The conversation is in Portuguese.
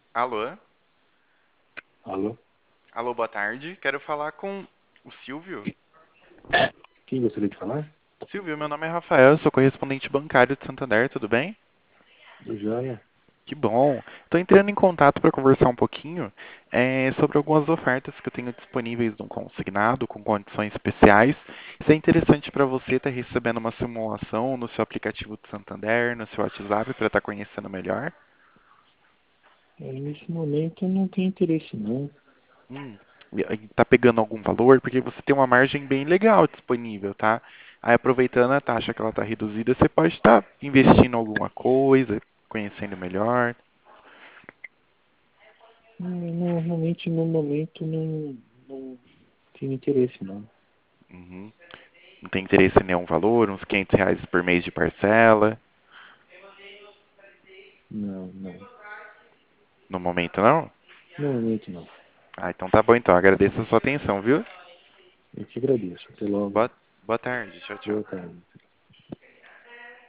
Alô? Alô? Alô, boa tarde. Quero falar com o Silvio. Quem gostaria de falar? Silvio, meu nome é Rafael, sou correspondente bancário de Santander, tudo bem? Do Joia. Que bom. Estou entrando em contato para conversar um pouquinho sobre algumas ofertas que eu tenho disponíveis no consignado, com condições especiais. Se é interessante para você estar recebendo uma simulação no seu aplicativo de Santander, no seu WhatsApp, para estar conhecendo melhor. Nesse momento eu não tenho interesse não. Hum, tá pegando algum valor? Porque você tem uma margem bem legal disponível, tá? Aí aproveitando a taxa que ela tá reduzida, você pode estar investindo em alguma coisa, conhecendo melhor. Normalmente no momento não tenho interesse não. Uhum. Não tem interesse em nenhum valor, uns R$ 500 por mês de parcela. Não. No momento não? No momento não. Ah, então tá bom então. Agradeço a sua atenção, viu? Eu te agradeço. Até logo. Boa tarde. Tchau, tchau. Boa tarde.